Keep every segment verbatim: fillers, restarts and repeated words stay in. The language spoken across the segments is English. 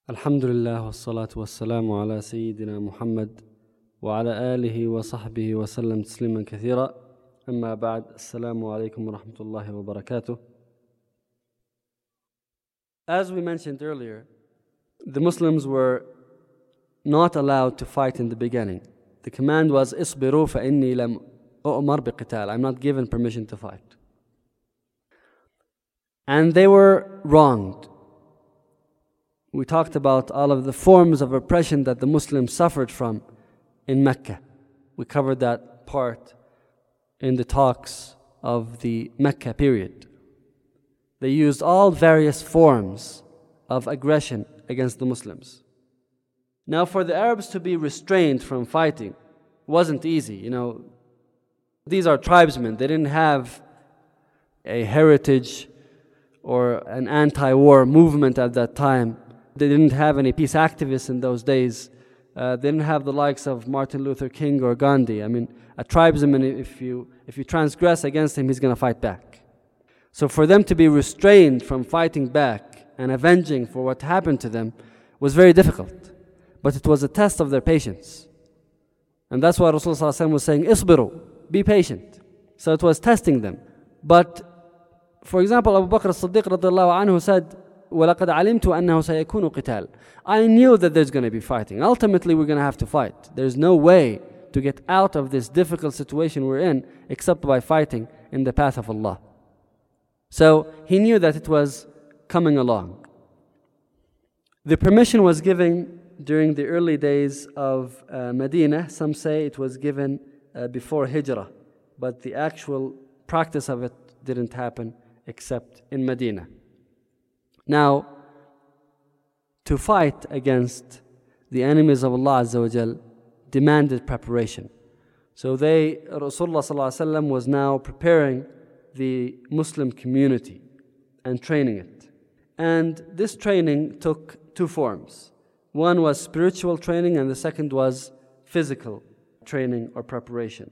الحمد لله والصلاة والسلام على سيدنا محمد وعلى آله وصحبه وسلم تسليما كثيرا. أما بعد، السلام عليكم ورحمة الله وبركاته. As we mentioned earlier, the Muslims were not allowed to fight in the beginning. The command was اصبروا فإني لم أؤمر بقتال. I'm not given permission to fight. And they were wronged. We talked about all of the forms of oppression that the Muslims suffered from in Mecca. We covered that part in the talks of the Mecca period. They used all various forms of aggression against the Muslims. Now, for the Arabs to be restrained from fighting wasn't easy. You know, these are tribesmen. They didn't have a heritage or an anti-war movement at that time. They didn't have any peace activists in those days. Uh, they didn't have the likes of Martin Luther King or Gandhi. I mean, a tribesman, if you, if you transgress against him, he's going to fight back. So for them to be restrained from fighting back and avenging for what happened to them was very difficult. But it was a test of their patience. And that's why Rasulullah was saying, "Isbiru, be patient." So it was testing them. But, for example, Abu Bakr as-Siddiq radiallahu anhu said, وَلَقَدْ عَلِمْتُ أَنَّهُ سَيَكُونُ قِتَالٍ. I knew that there's going to be fighting. Ultimately, we're going to have to fight. There's no way to get out of this difficult situation we're in except by fighting in the path of Allah. So he knew that it was coming along. The permission was given during the early days of uh, Medina. Some say it was given uh, before Hijrah, but the actual practice of it didn't happen except in Medina. Now, to fight against the enemies of Allah Azza wa Jal demanded preparation. So they, Rasulullah Sallallahu Alaihi Wasallam was now preparing the Muslim community and training it. And this training took two forms. One was spiritual training and the second was physical training or preparation.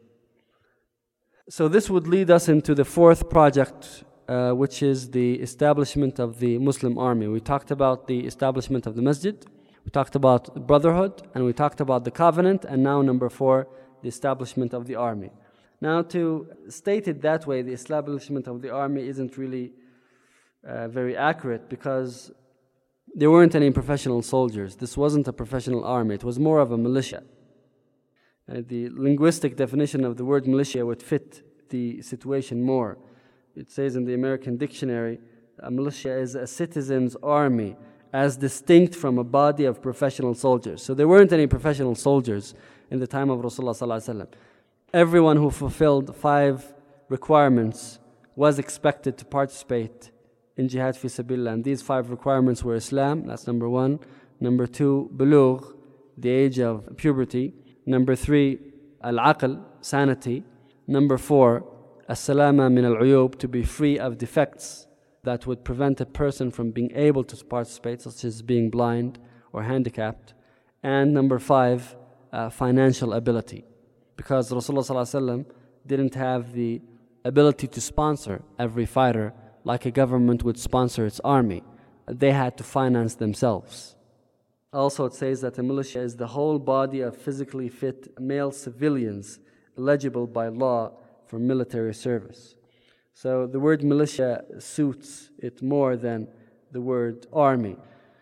So this would lead us into the fourth project, Uh, which is the establishment of the Muslim army. We talked about the establishment of the masjid, we talked about brotherhood, and we talked about the covenant, and now number four, the establishment of the army. Now, to state it that way, the establishment of the army isn't really uh, very accurate because there weren't any professional soldiers. This wasn't a professional army, it was more of a militia. Uh, the linguistic definition of the word militia would fit the situation more. It says in the American dictionary, a militia is a citizen's army as distinct from a body of professional soldiers. So there weren't any professional soldiers in the time of Rasulullah Sallallahu Alaihi Wasallam. Everyone who fulfilled five requirements was expected to participate in jihad fi sabilillah. And these five requirements were Islam, that's number one. Number two, bulugh, the age of puberty. Number three, al-aql, sanity. Number four, as-salama min al-uyub, to be free of defects that would prevent a person from being able to participate, such as being blind or handicapped. And number five, uh, financial ability. Because Rasulullah Sallallahu Alaihi Wasallam didn't have the ability to sponsor every fighter like a government would sponsor its army. They had to finance themselves. Also, it says that the militia is the whole body of physically fit male civilians eligible by law for military service. So the word militia suits it more than the word army.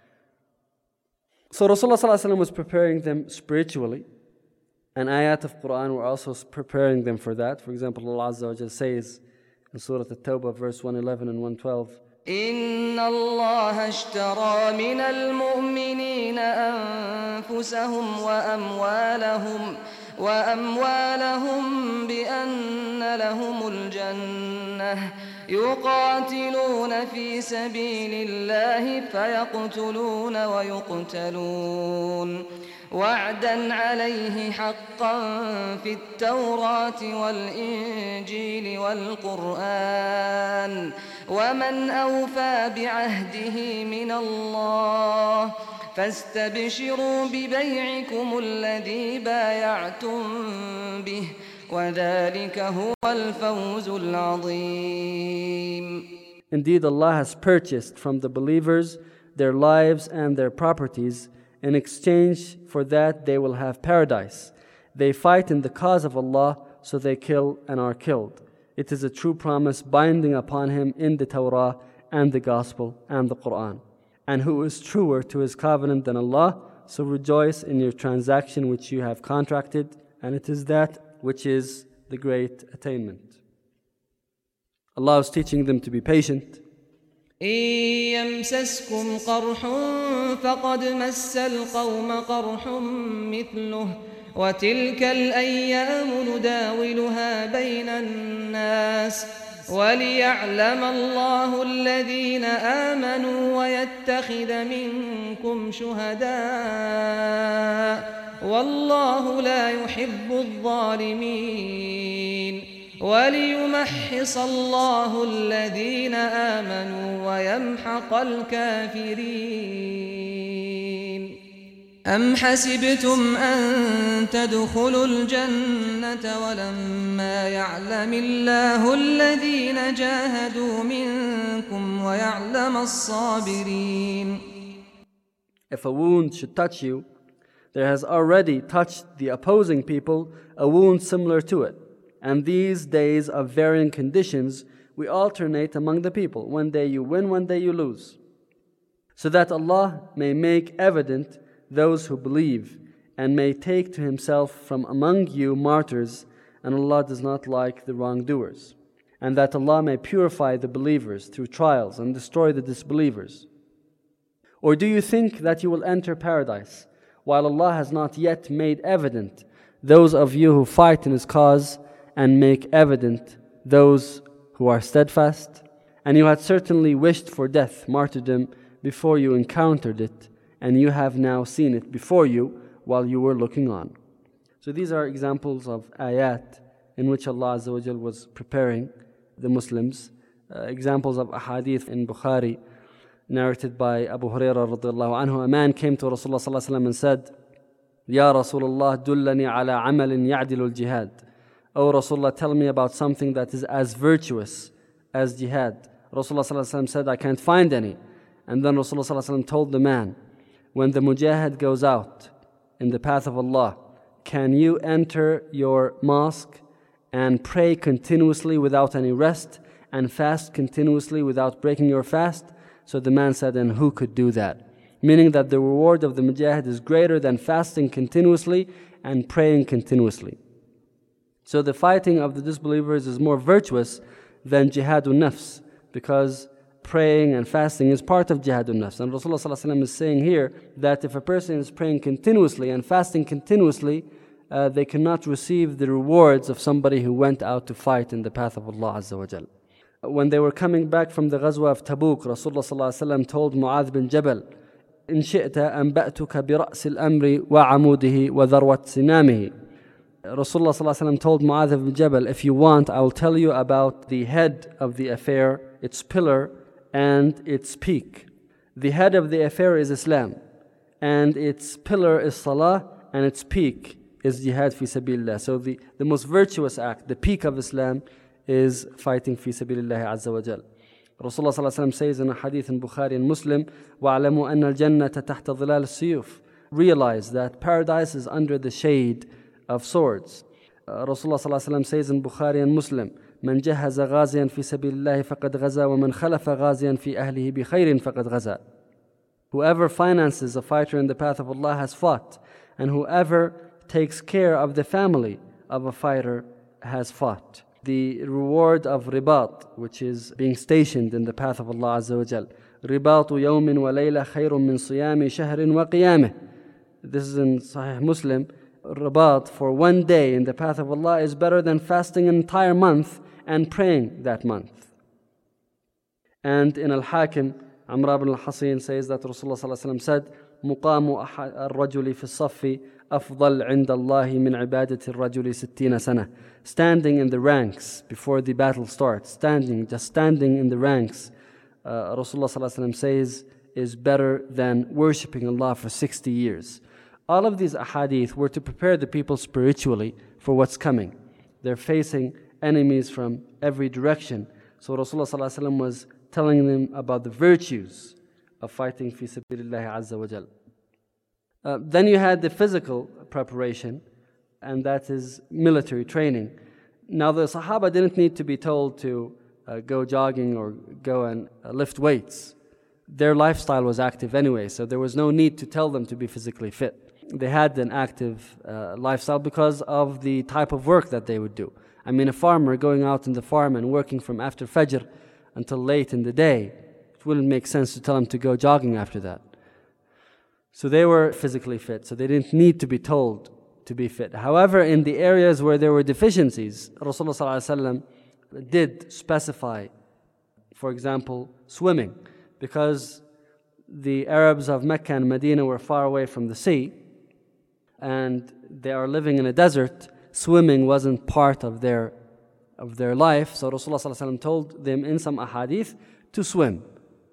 So Rasulullah Sallallahu Alaihi Wasallam was preparing them spiritually, and ayat of Quran were also preparing them for that. For example, Allah Azza wa Jalla says in Surah At-Tawbah, verse one eleven and one twelve, إن الله اشترى من المؤمنين أنفسهم وأموالهم وأموالهم بأن لهم الجنة يقاتلون في سبيل الله فيقتلون ويقتلون وعدا عليه حقا في التوراة والإنجيل والقرآن ومن أوفى بعهده من الله فاستبشروا ببيعكم الذي بايعتم به وذلك هو الفوز العظيم. Indeed, Allah has purchased from the believers their lives and their properties. In exchange for that, they will have paradise. They fight in the cause of Allah, so they kill and are killed. It is a true promise binding upon him in the Torah and the Gospel and the Quran. And who is truer to his covenant than Allah? So rejoice in your transaction which you have contracted, and it is that which is the great attainment. Allah is teaching them to be patient. إن يمسسكم قرح فقد مس القوم قرح مثله وتلك الأيام نداولها بين الناس وليعلم الله الذين آمنوا ويتخذ منكم شهداء والله لا يحب الظالمين وليمحص الله الذين آمنوا ويمحق الكافرين أم حسبتم أن تدخلوا الجنة ولما يعلم الله الذين جاهدوا منكم ويعلم الصابرين. If a wound should touch you, there has already touched the opposing people a wound similar to it. And these days of varying conditions, we alternate among the people. One day you win, one day you lose. So that Allah may make evident those who believe, and may take to Himself from among you martyrs, and Allah does not like the wrongdoers. And that Allah may purify the believers through trials and destroy the disbelievers. Or do you think that you will enter paradise, while Allah has not yet made evident those of you who fight in His cause, and make evident those who are steadfast? And you had certainly wished for death, martyrdom, before you encountered it, and you have now seen it before you while you were looking on. So these are examples of ayat in which Allah Azza wa Jal was preparing the Muslims. Uh, examples of ahadith in Bukhari, narrated by Abu Hurairah radiallahu anhu. A man came to Rasulullah sallallahu alaihi wasallam and said, Ya Rasulullah, dullani ala amalin ya'dilu al-jihad. Oh Rasulullah, tell me about something that is as virtuous as jihad. Rasulullah sallallahu alaihi wasallam said, I can't find any. And then Rasulullah sallallahu alaihi wasallam told the man, when the mujahid goes out in the path of Allah, can you enter your mosque and pray continuously without any rest, and fast continuously without breaking your fast? So the man said, and who could do that? Meaning that the reward of the mujahid is greater than fasting continuously and praying continuously. So the fighting of the disbelievers is more virtuous than jihadun nafs, because praying and fasting is part of jihadun nafs. And Rasulullah sallallahu alaihi wasallam is saying here that if a person is praying continuously and fasting continuously, uh, they cannot receive the rewards of somebody who went out to fight in the path of Allah Azza wa Jal. When they were coming back from the Ghazwa of Tabuk, Rasulullah sallallahu alaihi wasallam told Mu'adh bin Jabal, إن شئت أنبأتك برأس الأمر وعموده وذروة سنامه. Rasulullah sallallahu alaihi wasallam told Mu'adh bin Jabal, if you want, I will tell you about the head of the affair, its pillar, and its peak. The head of the affair is Islam, and its pillar is Salah, and its peak is Jihad fi sabilillah. So the, the most virtuous act, the peak of Islam, is fighting fi sabilillah azza wa jal. Rasulullah sallallahu alaihi wasallam says in a hadith in Bukhari and Muslim, وَعْلَمُوا أَنَّ الْجَنَّةَ تَحْتَ ظِلَالِ السُّيُوفِ. Realize that paradise is under the shade of swords. Uh, Rasulullah sallallahu alaihi wasallam says in Bukhari and Muslim, من جهز غازيا في سبيل الله فقد غزا ومن خلف غازيا في أهله بخير فقد غزا. Whoever finances a fighter in the path of Allah has fought, and whoever takes care of the family of a fighter has fought. The reward of ribat, which is being stationed in the path of Allah Azza wa Jal. رِبَاطُ يَوْمٍ وَلَيْلَةٍ خَيْرٌ مِّن صِيَامِ شَهْرٍ وَقِيَامِهِ. This is in Sahih Muslim. Ribat for one day in the path of Allah is better than fasting an entire month and praying that month. And in Al-Hakim, Amr ibn al-Hasin says that Rasulullah sallallahu alaihi wasallam said, مقام الرجل في الصف أفضل عند الله من عبادة الرجل ستين سنة. Standing in the ranks before the battle starts, standing, just standing in the ranks, uh, Rasulullah sallallahu alaihi wasallam says, is better than worshipping Allah for sixty years. All of these ahadith were to prepare the people spiritually for what's coming. They're facing enemies from every direction. So Rasulullah sallallahu alaihi wasallam was telling them about the virtues of fighting fi sabilillahi azza wa jal. Uh, then you had the physical preparation, and that is military training. Now the Sahaba didn't need to be told to uh, go jogging or go and uh, lift weights. Their lifestyle was active anyway, so there was no need to tell them to be physically fit. They had an active uh, lifestyle because of the type of work that they would do. I mean, a farmer going out in the farm and working from after Fajr until late in the day, it wouldn't make sense to tell him to go jogging after that. So they were physically fit, so they didn't need to be told to be fit. However, in the areas where there were deficiencies, Rasulullah ﷺ did specify, for example, swimming, because the Arabs of Mecca and Medina were far away from the sea, and they are living in a desert. Swimming wasn't part of their of their life, so Rasulullah ﷺ told them in some ahadith to swim.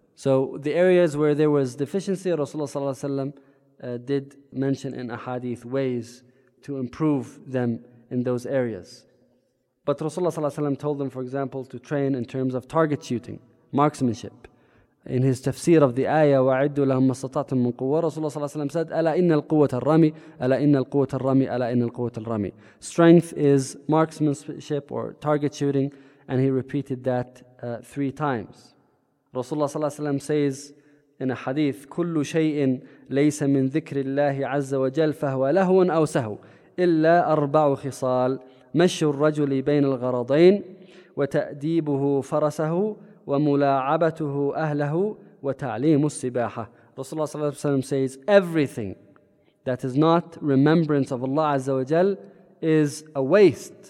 So the areas where there was deficiency, Rasulullah ﷺ uh, did mention in ahadith ways to improve them in those areas. But Rasulullah ﷺ told them, for example, to train in terms of target shooting, marksmanship. In his tafsir of the ayah, وَعِدُّوا لَهُمْ مَسْتَطَعْتُم مِّن قُوَّةٍ, Rasulullah ﷺ said, أَلَا إِنَّ الْقُوَّةَ الرَّمِي أَلَا إِنَّ الْقُوَّةَ الرَّمِي أَلَا إِنَّ الْقُوَّةَ الرَّمِي. Strength is marksmanship or target shooting, and he repeated that uh, three times. Rasulullah ﷺ says in a hadith, كُلُّ شَيْءٍ لَيْسَ مِن ذِكْرِ اللَّهِ عَزَّ وَجَلَّ فَهُوَ لَهْوٌ أَوْ سَهْوٌ إِلَّا أَرْبَعُ خِصَالٍ مَشْيُ الرَّجُلِ بَيْنَ الْغَرَضَيْنِ وَتَأْدِيبُهُ فَرَسَهُ وَمُلَاعَبَتُهُ أَهْلَهُ وَتَعْلِيمُ السِّبَاحَةِ. Rasulullah ﷺ says everything that is not remembrance of Allah Azza wa Jal is a waste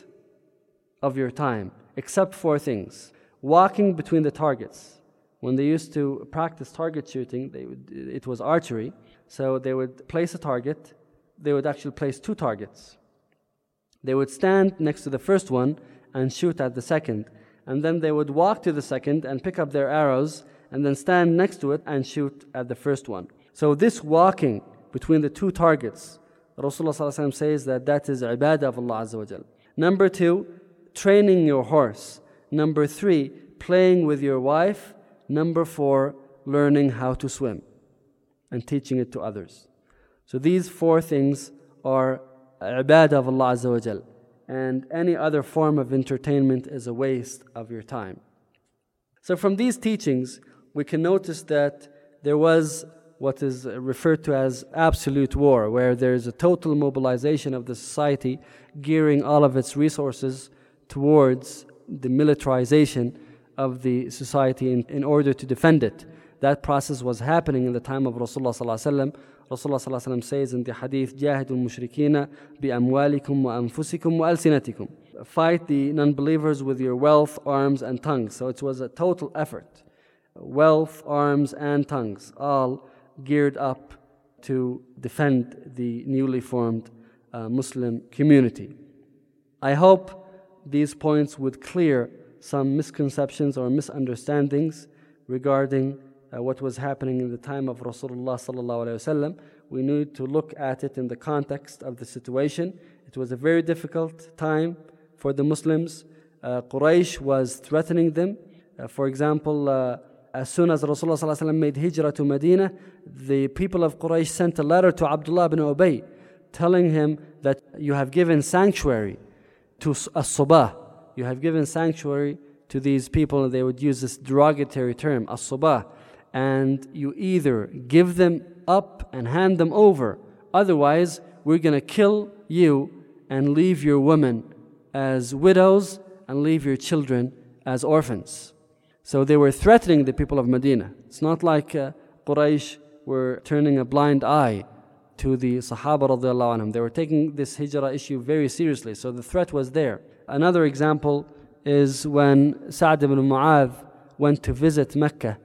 of your time, except four things. Walking between the targets. When they used to practice target shooting, they would, it was archery, so they would place a target, they would actually place two targets. They would stand next to the first one and shoot at the second, and then they would walk to the second and pick up their arrows and then stand next to it and shoot at the first one. So this walking between the two targets, Rasulullah ﷺ says that that is ibadah of Allah Azza wa Jal. Number two, training your horse. Number three, playing with your wife. Number four, learning how to swim and teaching it to others. So these four things are ibadah of Allah Azza wa Jal. And any other form of entertainment is a waste of your time. So from these teachings, we can notice that there was what is referred to as absolute war, where there is a total mobilization of the society, gearing all of its resources towards the militarization of the society in, in order to defend it. That process was happening in the time of Rasulullah sallallahu alaihi wasallam. Rasulullah sallallahu alaihi wasallam says in the hadith, جَاهِدُوا الْمُشْرِكِينَ بِأَمْوَالِكُمْ وَأَنفُسِكُمْ وَأَلْسِنَتِكُمْ. Fight the non-believers with your wealth, arms, and tongues. So it was a total effort. Wealth, arms, and tongues, all geared up to defend the newly formed uh, Muslim community. I hope these points would clear some misconceptions or misunderstandings regarding uh, what was happening in the time of Rasulullah sallallahu alaihi wasallam. We need to look at it in the context of the situation. It was a very difficult time for the Muslims. Uh, Quraysh was threatening them. Uh, for example, uh, as soon as Rasulullah sallallahu alaihi wasallam made hijrah to Medina, the people of Quraysh sent a letter to Abdullah ibn Ubay telling him that you have given sanctuary to as-subah. You have given sanctuary to these people, and they would use this derogatory term, as-subah. And you either give them up and hand them over, otherwise we're going to kill you and leave your women as widows and leave your children as orphans. So they were threatening the people of Medina. It's not like uh, Quraysh were turning a blind eye to the Sahaba radiallahu anhum. They were taking this hijrah issue very seriously, so the threat was there. Another example is when Sa'd ibn Mu'adh went to visit Mecca.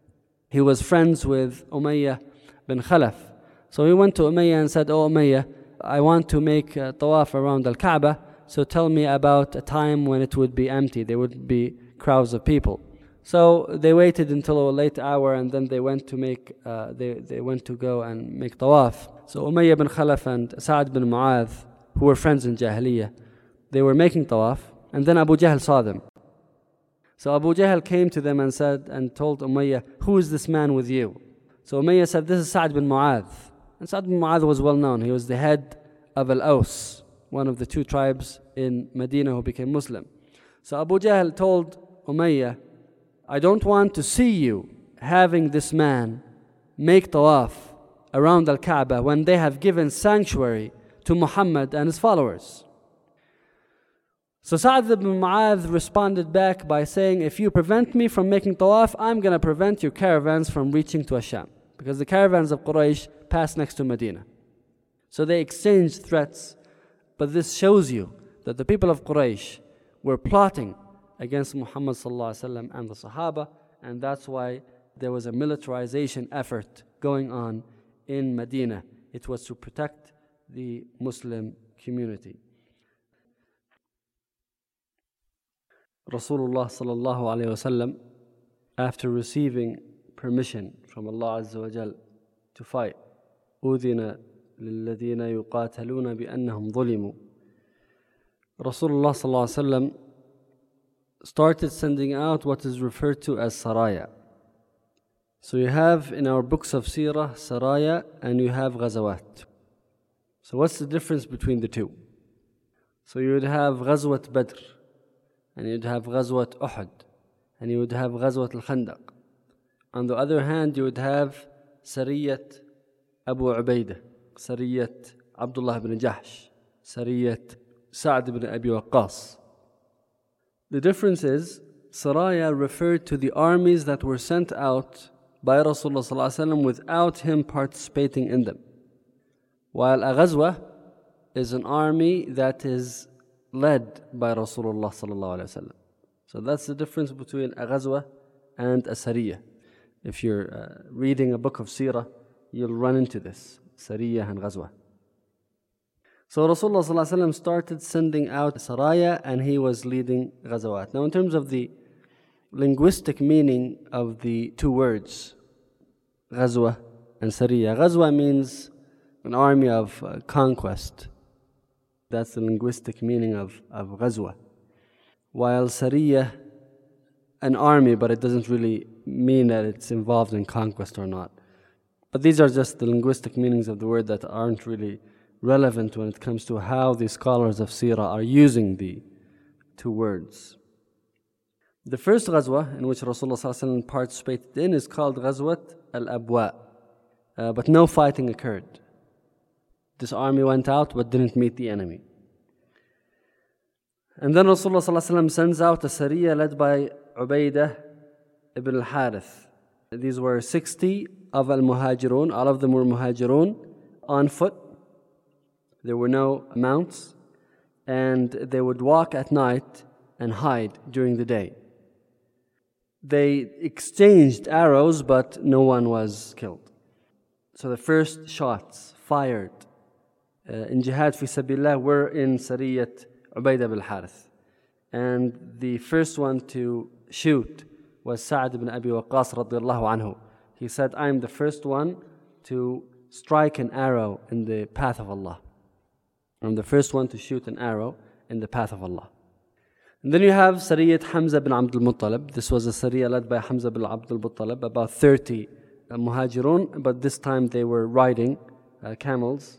He was friends with Umayyah bin Khalaf. So he went to Umayyah and said, "Oh Umayyah, I want to make a tawaf around Al-Kaaba, so tell me about a time when it would be empty, there would be crowds of people." So they waited until a late hour, and then they went to make, uh, they, they went to go and make tawaf. So Umayyah bin Khalaf and Sa'd bin Mu'adh, who were friends in Jahiliyyah, they were making tawaf, and then Abu Jahl saw them. So Abu Jahl came to them and said, and told Umayyah, "Who is this man with you?" So Umayyah said, this is Sa'd bin Mu'adh. And Sa'd bin Mu'adh was well known. He was the head of Al-Aws, one of the two tribes in Medina who became Muslim. So Abu Jahl told Umayyah, I don't want to see you having this man make tawaf around Al-Kaaba when they have given sanctuary to Muhammad and his followers. So Sa'd ibn Mu'adh responded back by saying, if you prevent me from making tawaf, I'm going to prevent your caravans from reaching to Asham. Because the caravans of Quraysh pass next to Medina. So they exchanged threats, but this shows you that the people of Quraysh were plotting against Muhammad sallallahu alaihi wasallam and the Sahaba, and that's why there was a militarization effort going on in Medina. It was to protect the Muslim community. Rasulullah sallallahu alaihi wasallam, after receiving permission from Allah Azza wa Jal to fight, أُذِنَ لِلَّذِينَ يُقَاتَلُونَ بِأَنَّهُمْ ظُلِمُوا, Rasulullah sallallahu alaihi wasallam started sending out what is referred to as saraya. So you have in our books of seerah saraya and you have ghazawat. So what's the difference between the two? So you would have Ghazwat Badr, and you'd have Ghazwat Uhud, and you would have Ghazwat al-Khandaq. On the other hand, you would have Sariyat Abu Ubaidah, Sariyat Abdullah ibn Jahsh, Sariyat Sa'd ibn Abi Waqqas. The difference is, Saraya referred to the armies that were sent out by Rasulullah sallallahu alaihi wasallam without him participating in them. While a Ghazwa is an army that is led by Rasulullah sallallahu alaihi wasallam. So that's the difference between a Ghazwa and a Sariyah. If you're uh, reading a book of Seerah, you'll run into this, Sariyah and Ghazwa. So Rasulullah sallallahu alaihi wasallam started sending out Saraya, and he was leading Ghazawat. Now in terms of the linguistic meaning of the two words, Ghazwa and Sariyah. Ghazwa means an army of uh, conquest. That's the linguistic meaning of, of Ghazwa. While Sariyah, an army, but it doesn't really mean that it's involved in conquest or not. But these are just the linguistic meanings of the word that aren't really relevant when it comes to how the scholars of Seerah are using the two words. The first Ghazwa in which Rasulullah sallallahu alaihi wasallam participated in is called Ghazwat al-Abwa, uh, but no fighting occurred. This army went out but didn't meet the enemy. And then Rasulullah sallallahu alaihi wasallam sends out a Sariyah led by Ubaidah ibn al-Harith. These were sixty of al-Muhajirun, all of them were Muhajirun, on foot. There were no mounts, and they would walk at night and hide during the day. They exchanged arrows, but no one was killed. So the first shots fired uh, in Jihad fi Sabilillah were in Sariyat Ubaidah ibn al-Harith. And the first one to shoot was Sa'd ibn Abi Waqqas radiyallahu anhu. He said, I am the first one to strike an arrow in the path of Allah. I'm the first one to shoot an arrow in the path of Allah. And then you have Sariyat Hamza bin Abdul Muttalib. This was a Sariyah led by Hamza bin Abdul Muttalib, about thirty uh, Muhajirun, but this time they were riding uh, camels.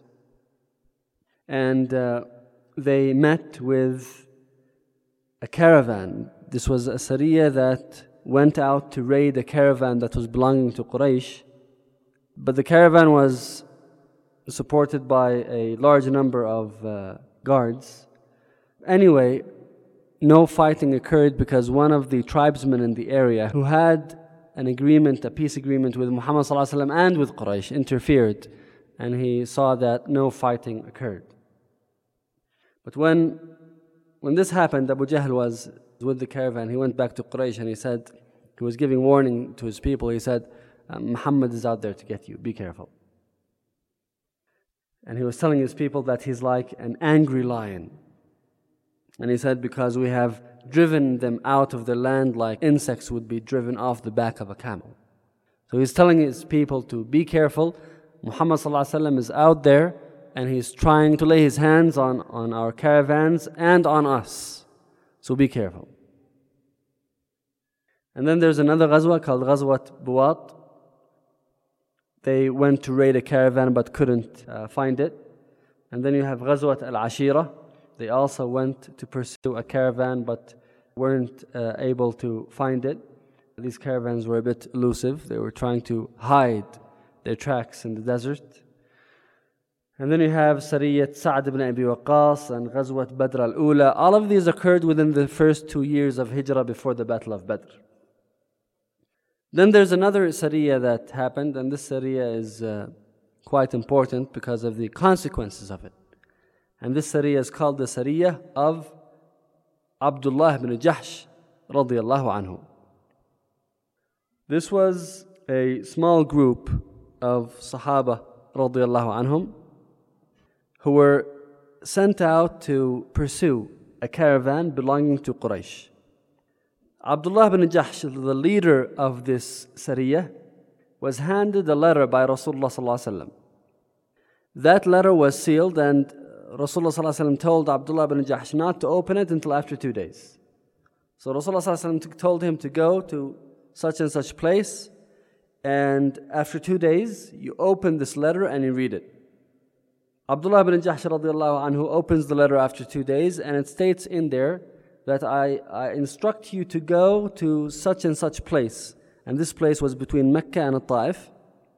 And uh, they met with a caravan. This was a Sariyah that went out to raid a caravan that was belonging to Quraysh. But the caravan was supported by a large number of uh, guards. Anyway, no fighting occurred because one of the tribesmen in the area who had an agreement, a peace agreement with Muhammad sallallahu alaihi wasallam and with Quraysh interfered, and he saw that no fighting occurred. But when when this happened, Abu Jahl was with the caravan. He went back to Quraysh and he said, he was giving warning to his people. He said, Muhammad is out there to get you, be careful. And he was telling his people that he's like an angry lion. And he said, because we have driven them out of their land like insects would be driven off the back of a camel. So he's telling his people to be careful. Muhammad sallallahu alaihi wasallam is out there and he's trying to lay his hands on, on our caravans and on us. So be careful. And then there's another ghazwa called Ghazwat Buwat. they went to raid a caravan but couldn't uh, find it. And then you have Ghazwat al-Ashira. They also went to pursue a caravan but weren't uh, able to find it. These caravans were a bit elusive. They were trying to hide their tracks in the desert. And then you have Sariyat Sa'd ibn Abi Waqqas and Ghazwat Badr al-Ula. All of these occurred within the first two years of Hijrah before the Battle of Badr. Then there's another Sariyah that happened, and this Sariyah is uh, quite important because of the consequences of it. And this Sariyah is called the Sariyah of Abdullah ibn Jahsh radiyallahu anhu. This was a small group of Sahaba radiyallahu anhum who were sent out to pursue a caravan belonging to Quraysh. Abdullah ibn Jahsh, the leader of this Sariyah, was handed a letter by Rasulullah sallallahu alaihi wasallam. That letter was sealed, and Rasulullah sallallahu alaihi wasallam told Abdullah ibn Jahsh not to open it until after two days. So Rasulullah sallallahu alaihi wasallam told him to go to such and such place, and after two days you open this letter and you read it. Abdullah ibn Jahsh radiallahu anhu opens the letter after two days, and it states in there that I, I instruct you to go to such and such place. And this place was between Mecca and Taif.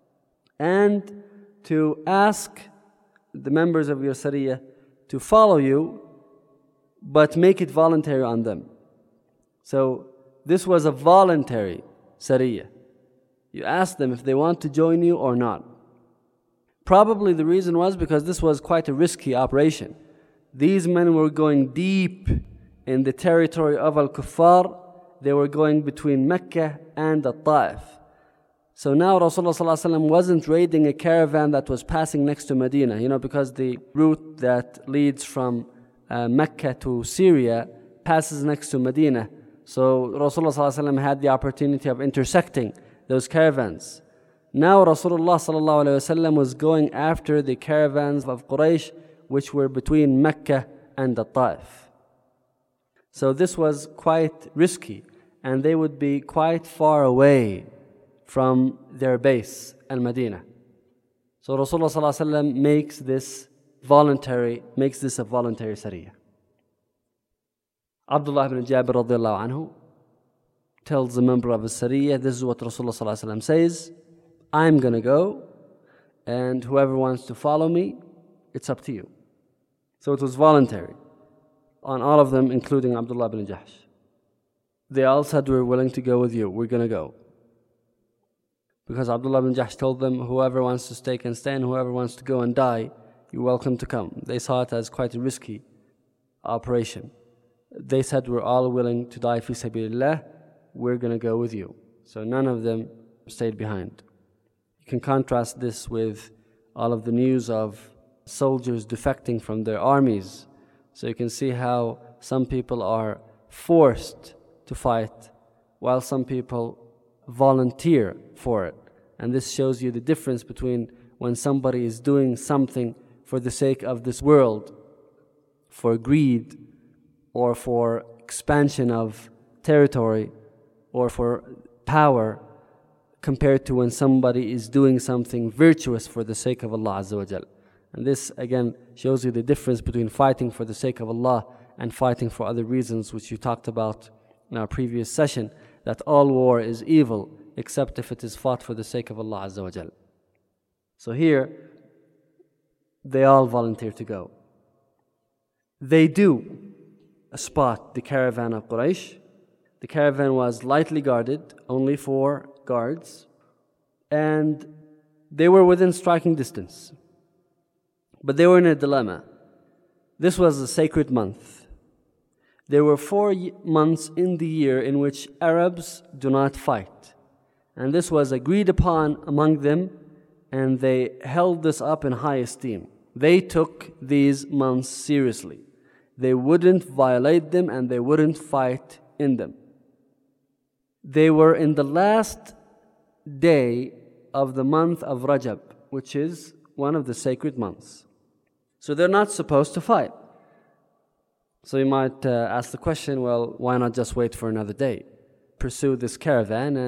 And to ask the members of your Sariyah to follow you, but make it voluntary on them. So this was a voluntary Sariyah. You ask them if they want to join you or not. Probably the reason was because this was quite a risky operation. These men were going deep in the territory of Al-Kuffar. They were going between Mecca and Al-Ta'if. So now Rasulullah ﷺ wasn't raiding a caravan that was passing next to Medina, you know, because the route that leads from uh, Mecca to Syria passes next to Medina. So Rasulullah ﷺ had the opportunity of intersecting those caravans. Now Rasulullah ﷺ was going after the caravans of Quraysh, which were between Mecca and Al-Ta'if. So this was quite risky, and they would be quite far away from their base, Al-Madinah. So Rasulullah ﷺ makes this voluntary, makes this a voluntary Sariyah. Abdullah ibn Jabir radiallahu anhu tells the member of his Sariyah, this is what Rasulullah ﷺ says, I'm going to go, and whoever wants to follow me, it's up to you. So it was voluntary on all of them, including Abdullah ibn Jahsh. They all said, we're willing to go with you, we're going to go. Because Abdullah ibn Jahsh told them, whoever wants to stay can stay, and whoever wants to go and die, you're welcome to come. They saw it as quite a risky operation. They said, we're all willing to die fi sabilillah, we're going to go with you. So none of them stayed behind. You can contrast this with all of the news of soldiers defecting from their armies. So you can see how some people are forced to fight while some people volunteer for it. And this shows you the difference between when somebody is doing something for the sake of this world, for greed, or for expansion of territory, or for power, compared to when somebody is doing something virtuous for the sake of Allah Azza wa Jal. And this again shows you the difference between fighting for the sake of Allah and fighting for other reasons, which you talked about in our previous session, that all war is evil except if it is fought for the sake of Allah Azza wa Jal. So here, they all volunteer to go. They do spot the caravan of Quraysh. The caravan was lightly guarded, only four guards, and they were within striking distance. But they were in a dilemma. This was a sacred month. There were four months in the year in which Arabs do not fight. And this was agreed upon among them, and they held this up in high esteem. They took these months seriously. They wouldn't violate them, and they wouldn't fight in them. They were in the last day of the month of Rajab, which is one of the sacred months. So they're not supposed to fight. So you might uh, ask the question, well, why not just wait for another day? Pursue this caravan and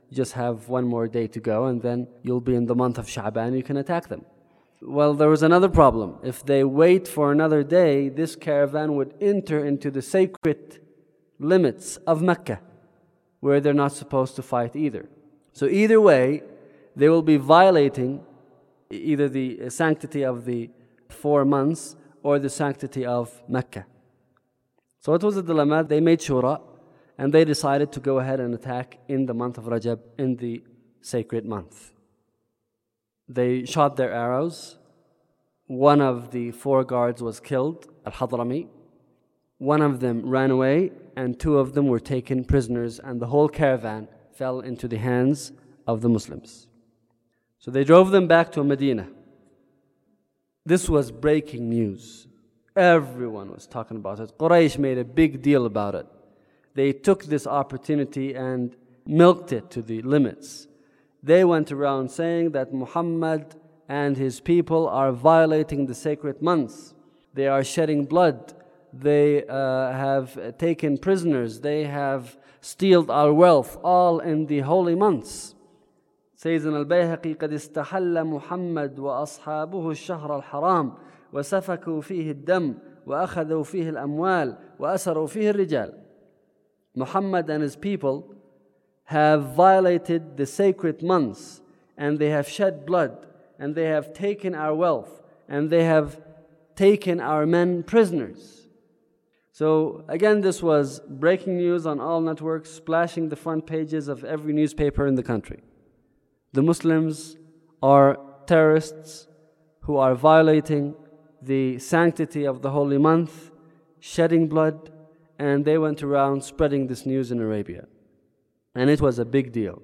you just have one more day to go, and then you'll be in the month of Sha'ban, you can attack them. Well, there was another problem. If they wait for another day, this caravan would enter into the sacred limits of Mecca, where they're not supposed to fight either. So either way, they will be violating either the sanctity of the four months or the sanctity of Mecca. So what was the dilemma? They made shura, and they decided to go ahead and attack in the month of Rajab, in the sacred month. They shot their arrows. One of the four guards was killed, Al-Hadrami. One of them ran away, and two of them were taken prisoners, and the whole caravan fell into the hands of the Muslims. So they drove them back to Medina. This was breaking news. Everyone was talking about it. Quraysh made a big deal about it. They took this opportunity and milked it to the limits. They went around saying that Muhammad and his people are violating the sacred months. They are shedding blood. They uh, have taken prisoners. They have stealed our wealth, all in the holy months. سيدنا البيهقي قد استحل محمد وأصحابه الشهر الحرام وسفكوا فيه الدم وأخذوا فيه الأموال وأسروا فيه الرجال. Muhammad and his people have violated the sacred months, and they have shed blood, and they have taken our wealth, and they have taken our men prisoners. So again, this was breaking news on all networks, splashing the front pages of every newspaper in the country. The Muslims are terrorists who are violating the sanctity of the holy month, shedding blood, and they went around spreading this news in Arabia. And it was a big deal.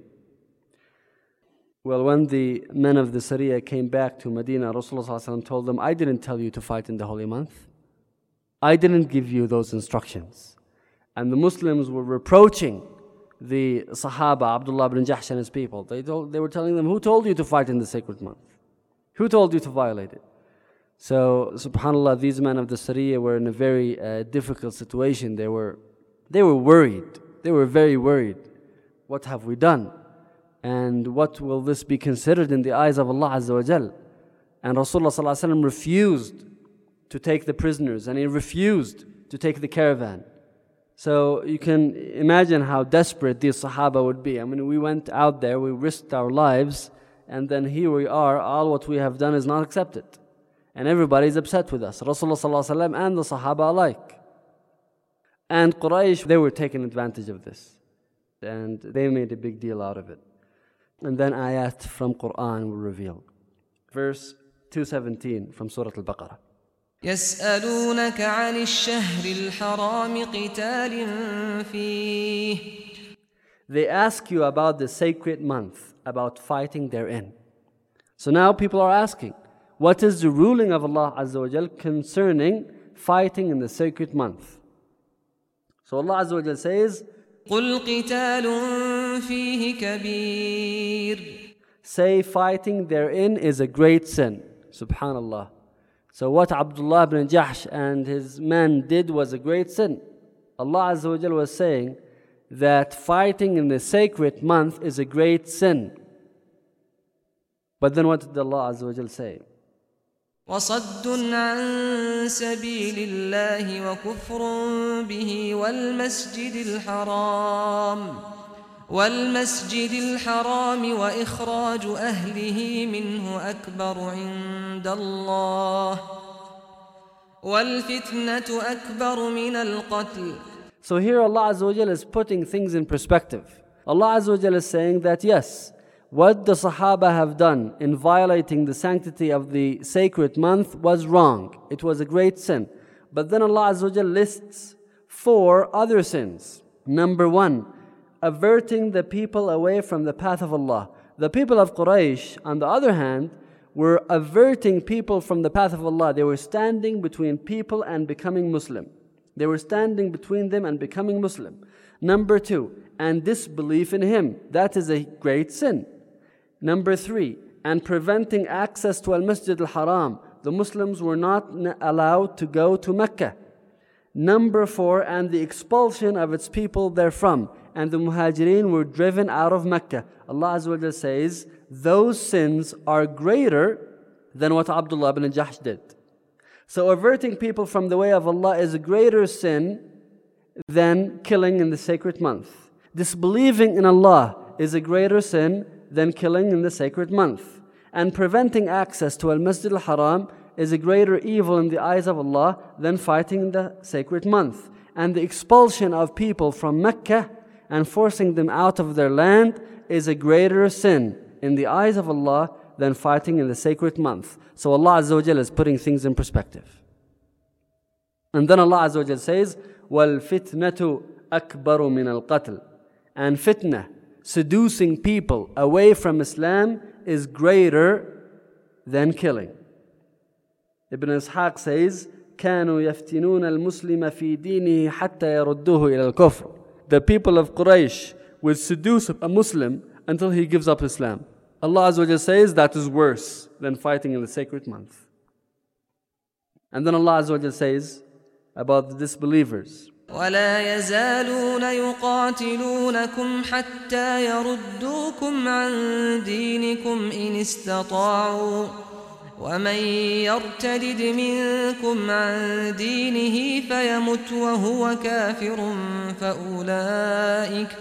Well, when the men of the Sariya came back to Medina, Rasulullah told them, I didn't tell you to fight in the holy month. I didn't give you those instructions. And the Muslims were reproaching the Sahaba, Abdullah ibn Jahsh and his people. They, told, they were telling them, who told you to fight in the sacred month? Who told you to violate it? So, subhanAllah, these men of the Sariya were in a very uh, difficult situation. They were, they were worried. They were very worried. What have we done? And what will this be considered in the eyes of Allah Azza wa Jal? And Rasulullah Sallallahu Alaihi Wasallam refused to take the prisoners, and he refused to take the caravan. So you can imagine how desperate these Sahaba would be. I mean, we went out there, we risked our lives, and then here we are, all what we have done is not accepted. And everybody is upset with us, Rasulullah Sallallahu Alaihi Wasallam and the Sahaba alike. And Quraysh, they were taking advantage of this. And they made a big deal out of it. And then ayat from Quran were revealed. Verse two seventeen from Surah Al-Baqarah. يسألونك عن الشهر الحرام قتال فيه. They ask you about the sacred month, about fighting therein. So now people are asking, what is the ruling of Allah Azza wa Jal concerning fighting in the sacred month? So Allah Azza wa Jal says, قل قتال فيه كبير. Say fighting therein is a great sin. Subhanallah. So what Abdullah ibn Jahsh and his men did was a great sin. Allah Azza wa Jal was saying that fighting in the sacred month is a great sin. But then what did Allah Azza wa Jal say? وصد عن سبيل الله وكفر به والمسجد الحرام والمسجد الحرام وإخراج أهله منه أكبر عند الله والفتنة أكبر من القتل. So here Allah Azza wa Jal is putting things in perspective. Allah Azza wa Jal is saying that yes, what the Sahaba have done in violating the sanctity of the sacred month was wrong. It was a great sin. But then Allah Azza wa Jal lists four other sins. Number one, averting the people away from the path of Allah. The people of Quraysh, on the other hand, were averting people from the path of Allah. They were standing between people and becoming Muslim. They were standing between them and becoming Muslim. Number two, and disbelief in Him. That is a great sin. Number three, and preventing access to Al-Masjid Al-Haram. The Muslims were not allowed to go to Mecca. Number four, and the expulsion of its people therefrom. and the Muhajirin were driven out of Mecca. Allah Azza wa Jalla says, those sins are greater than what Abdullah ibn Jahsh did. So averting people from the way of Allah is a greater sin than killing in the sacred month. Disbelieving in Allah is a greater sin than killing in the sacred month. And preventing access to Al-Masjid al-Haram is a greater evil in the eyes of Allah than fighting in the sacred month. And the expulsion of people from Mecca and forcing them out of their land is a greater sin in the eyes of Allah than fighting in the sacred month. So Allah Azza wa Jalla is putting things in perspective. And then Allah Azza wa Jalla says, وَالْفِتْنَةُ أَكْبَرُ مِنَ الْقَتْلِ. And fitna, seducing people away from Islam, is greater than killing. Ibn Ishaq says, كانوا يفتنون المسلم في دينه حتى يردوه إلى الكفر. The people of Quraysh will seduce a Muslim until he gives up Islam. Allah Azza wa Jalla says that is worse than fighting in the sacred month. And then Allah Azza wa Jalla says about the disbelievers, ولا يزالون يقاتلونكم حتى يردوكم عن دينكم إن استطاعوا ومن يرتد منكم عن دينه فيمت وهو كافر فأولئك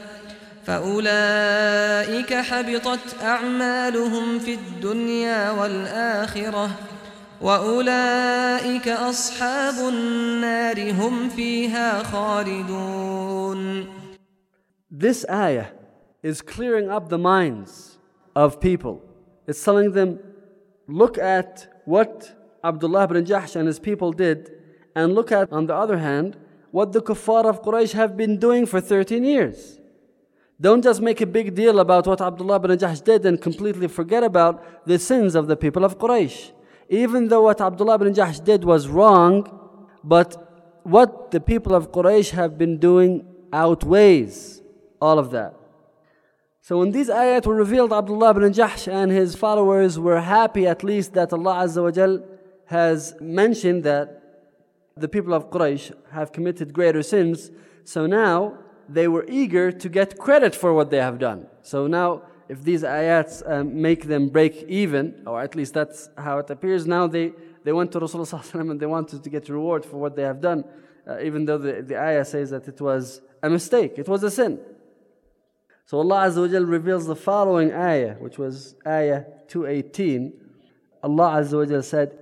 فأولئك حبطت أعمالهم في الدنيا والآخرة وأولئك أصحاب النار هم فيها خالدون. This ayah is clearing up the minds of people. It's telling them, look at what Abdullah ibn Jahsh and his people did, and look at, on the other hand, what the kuffar of Quraysh have been doing for thirteen years. Don't just make a big deal about what Abdullah ibn Jahsh did and completely forget about the sins of the people of Quraysh. Even though what Abdullah ibn Jahsh did was wrong, but what the people of Quraysh have been doing outweighs all of that. So when these ayat were revealed, Abdullah ibn Jahsh and his followers were happy at least that Allah Azza wa Jal has mentioned that the people of Quraysh have committed greater sins. So now they were eager to get credit for what they have done. So now if these ayats um, make them break even, or at least that's how it appears, now they, they went to Rasulullah and they wanted to get reward for what they have done, uh, even though the, the ayah says that it was a mistake, it was a sin. So Allah Azza wa Jal reveals the following ayah, which was ayah two eighteen. Allah Azza wa Jal said,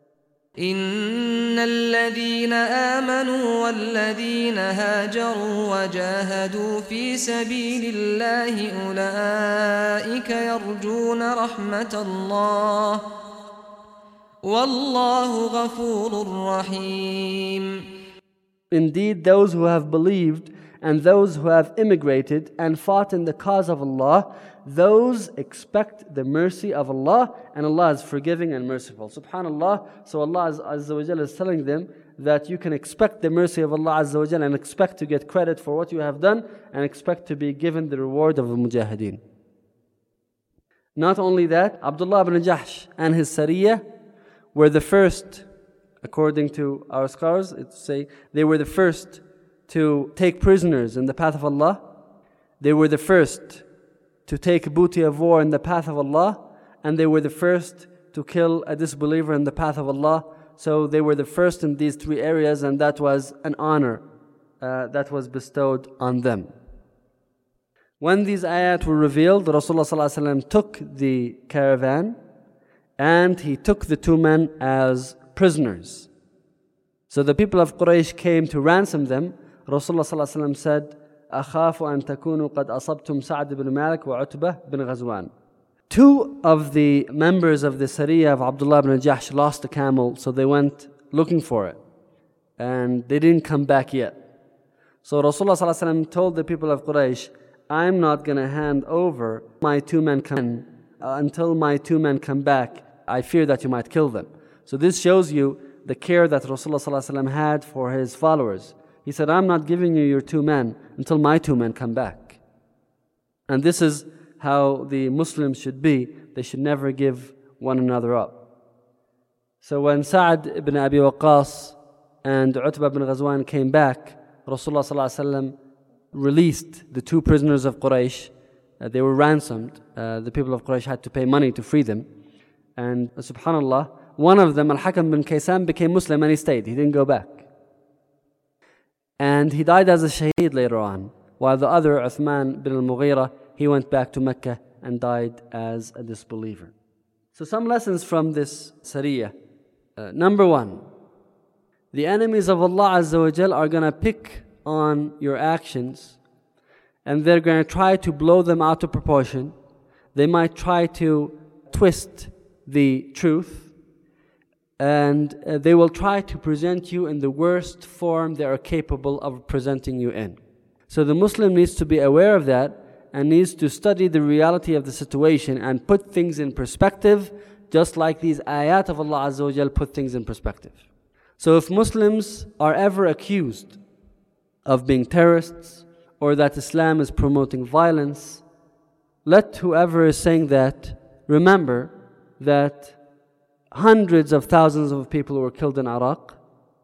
إن الذين آمنوا والذين هاجروا وجاهدوا في سبيل الله أولئك يرجون رحمة الله والله غفور رحيم. Indeed, those who have believed and those who have immigrated and fought in the cause of Allah, those expect the mercy of Allah, and Allah is forgiving and merciful. Subhanallah. So Allah Azza wa Jalla is telling them that you can expect the mercy of Allah Azza wa Jalla and expect to get credit for what you have done and expect to be given the reward of the mujahideen. Not only that, Abdullah ibn Jahsh and his Sariyah were the first, according to our scholars, it's say they were the first to take prisoners in the path of Allah. They were the first to take booty of war in the path of Allah, and they were the first to kill a disbeliever in the path of Allah. So they were the first in these three areas, and that was an honor uh, that was bestowed on them. When these ayat were revealed, Rasulullah ﷺ took the caravan and he took the two men as prisoners. So the people of Quraysh came to ransom them. Rasulullah ﷺ said, أخاف أن تكونوا قد أصبتم سعد بن مالك وعتبة بن غزوان. Two of the members of the Sariyah of Abdullah ibn Jahsh lost a camel, so they went looking for it. And they didn't come back yet. So Rasulullah ﷺ told the people of Quraysh, I'm not going to hand over my two men come, uh, until my two men come back. I fear that you might kill them. So this shows you the care that Rasulullah ﷺ had for his followers. He said, I'm not giving you your two men until my two men come back. And this is how the Muslims should be. They should never give one another up. So when Sa'd ibn Abi Waqqas and Utbah ibn Ghazwan came back, Rasulullah ﷺ released the two prisoners of Quraysh. Uh, they were ransomed. Uh, the people of Quraysh had to pay money to free them. And uh, subhanAllah, one of them, Al-Hakam bin Kaysan, became Muslim and he stayed. He didn't go back. And he died as a shaheed later on. While the other, Uthman bin al-Mughira, he went back to Mecca and died as a disbeliever. So some lessons from this Sariyah. Uh, number one, the enemies of Allah Azza wa Jal are going to pick on your actions and they're going to try to blow them out of proportion. They might try to twist the truth and uh, they will try to present you in the worst form they are capable of presenting you in. So the Muslim needs to be aware of that and needs to study the reality of the situation and put things in perspective, just like these ayat of Allah Azza wa Jal put things in perspective. So if Muslims are ever accused of being terrorists or that Islam is promoting violence, let whoever is saying that remember that hundreds of thousands of people were killed in Iraq,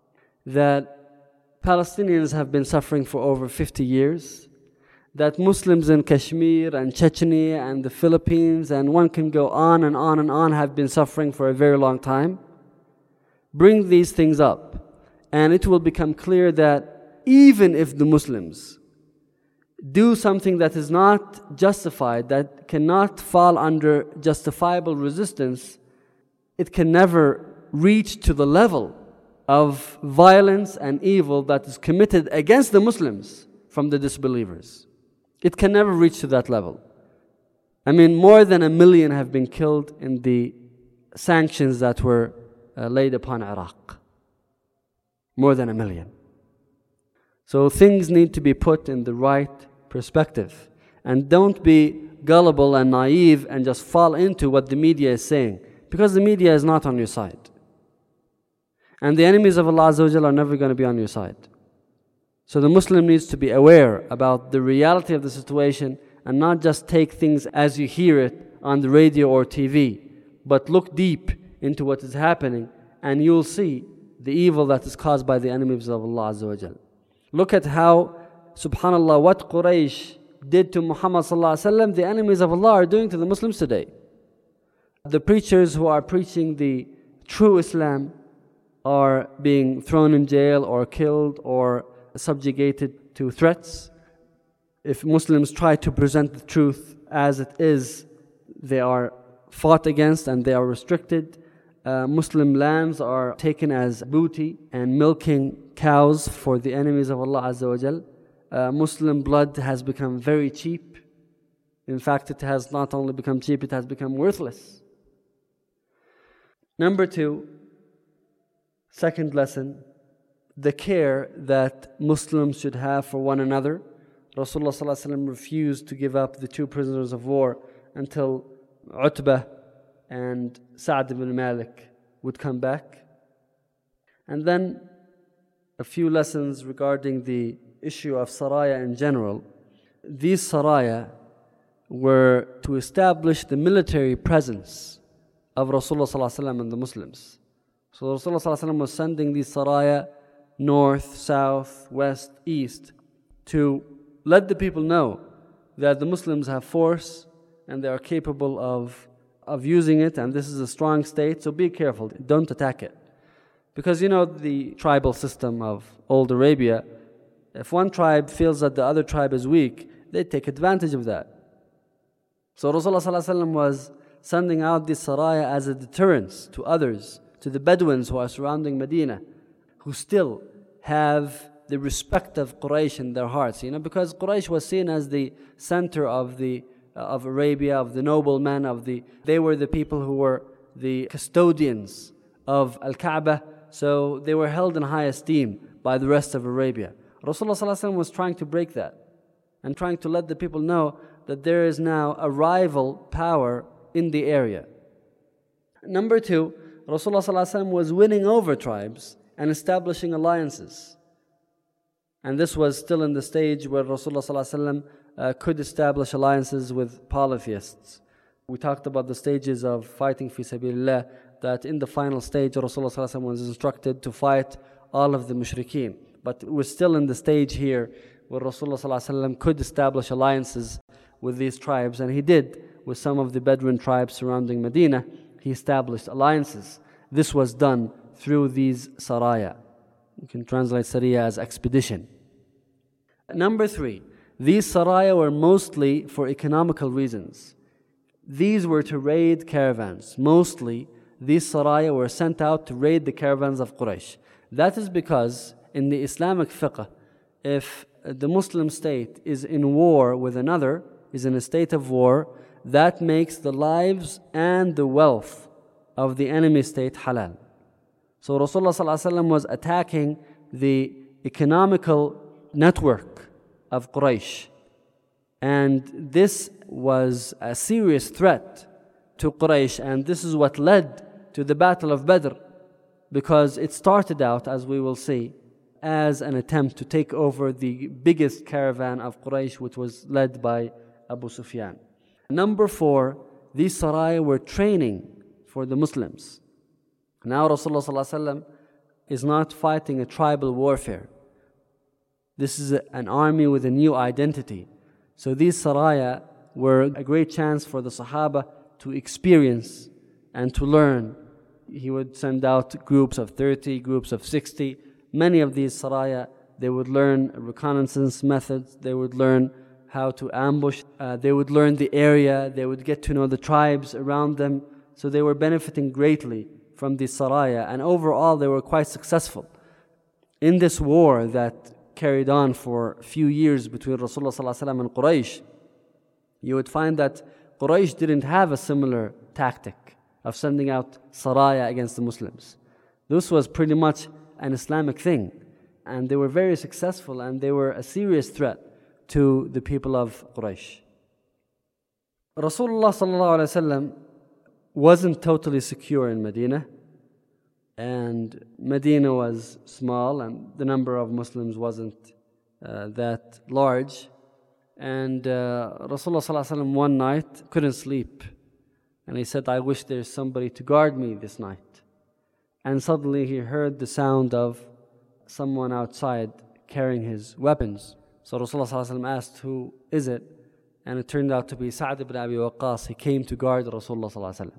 that Palestinians have been suffering for over fifty years, that Muslims in Kashmir and Chechnya and the Philippines, and one can go on and on and on, have been suffering for a very long time. Bring these things up, and it will become clear that even if the Muslims do something that is not justified, that cannot fall under justifiable resistance, it can never reach to the level of violence and evil that is committed against the Muslims from the disbelievers. It can never reach to that level. I mean, more than a million have been killed in the sanctions that were uh, laid upon Iraq. More than a million. So things need to be put in the right perspective. And don't be gullible and naive and just fall into what the media is saying, because the media is not on your side. And the enemies of Allah Azza wa Jal are never going to be on your side. So the Muslim needs to be aware about the reality of the situation and not just take things as you hear it on the radio or T V, but look deep into what is happening and you'll see the evil that is caused by the enemies of Allah Azza wa Jal. Look at how, subhanAllah, what Quraysh did to Muhammad sallallahu alaihi wasallam, the enemies of Allah are doing to the Muslims today. The preachers who are preaching the true Islam are being thrown in jail or killed or subjugated to threats. If Muslims try to present the truth as it is, they are fought against and they are restricted. Uh, Muslim lands are taken as booty and milking cows for the enemies of Allah Azza wa Jal. Uh, Muslim blood has become very cheap. In fact, it has not only become cheap, it has become worthless. Number two, second lesson, the care that Muslims should have for one another. Rasulullah sallallahu alaihi wasallam refused to give up the two prisoners of war until Utbah and Sa'd ibn Malik would come back. And then a few lessons regarding the issue of Saraya in general. These Saraya were to establish the military presence of Rasulullah sallallahu alaihi wasallam and the Muslims. So Rasulullah sallallahu alaihi wasallam was sending these Saraya north, south, west, east to let the people know that the Muslims have force and they are capable of, of using it, and this is a strong state, so be careful, don't attack it. Because you know the tribal system of old Arabia, if one tribe feels that the other tribe is weak, they take advantage of that. So Rasulullah sallallahu alaihi wasallam was sending out this Saraya as a deterrence to others, to the Bedouins who are surrounding Medina, who still have the respect of Quraysh in their hearts, you know, because Quraysh was seen as the center of the uh, of Arabia, of the noblemen, of the they were the people who were the custodians of Al-Kaaba, so they were held in high esteem by the rest of Arabia. Rasulullah sallallahu alaihi wasallam was trying to break that and trying to let the people know that there is now a rival power in the area. Number two, Rasulullah sallallahu alaihi wasallam was winning over tribes and establishing alliances. And this was still in the stage where Rasulullah sallallahu alaihi wasallam uh, could establish alliances with polytheists. We talked about the stages of fighting fi sabilillah, that in the final stage Rasulullah sallallahu alaihi wasallam was instructed to fight all of the mushrikeen. But we're still in the stage here where Rasulullah could establish alliances with these tribes, and he did with some of the Bedouin tribes surrounding Medina. He established alliances. This was done through these saraya. You can translate saraya as expedition. Number three, these saraya were mostly for economical reasons. These were to raid caravans. Mostly, these saraya were sent out to raid the caravans of Quraysh. That is because in the Islamic fiqh, if the Muslim state is in war with another, is in a state of war, that makes the lives and the wealth of the enemy state halal. So Rasulullah was attacking the economical network of Quraysh. And this was a serious threat to Quraysh, and this is what led to the Battle of Badr, because it started out, as we will see, as an attempt to take over the biggest caravan of Quraysh, which was led by Abu Sufyan. Number four, these saraya were training for the Muslims. Now Rasulullah is not fighting a tribal warfare. This is an army with a new identity. So these saraya were a great chance for the Sahaba to experience and to learn. He would send out groups of thirty, groups of sixty. Many of these saraya, they would learn reconnaissance methods, they would learn how to ambush, uh, they would learn the area, they would get to know the tribes around them. So they were benefiting greatly from these saraya, and overall they were quite successful. In this war that carried on for a few years between Rasulullah and Quraysh, you would find that Quraysh didn't have a similar tactic of sending out saraya against the Muslims. This was pretty much an Islamic thing, and they were very successful, and they were a serious threat to the people of Quraysh. Rasulullah wasn't totally secure in Medina, and Medina was small, and the number of Muslims wasn't uh, that large. And uh, Rasulullah one night couldn't sleep, and he said, I wish there's somebody to guard me this night. And suddenly he heard the sound of someone outside carrying his weapons. So Rasulullah asked, who is it? And it turned out to be Sa'd ibn Abi Waqqas. He came to guard Rasulullah.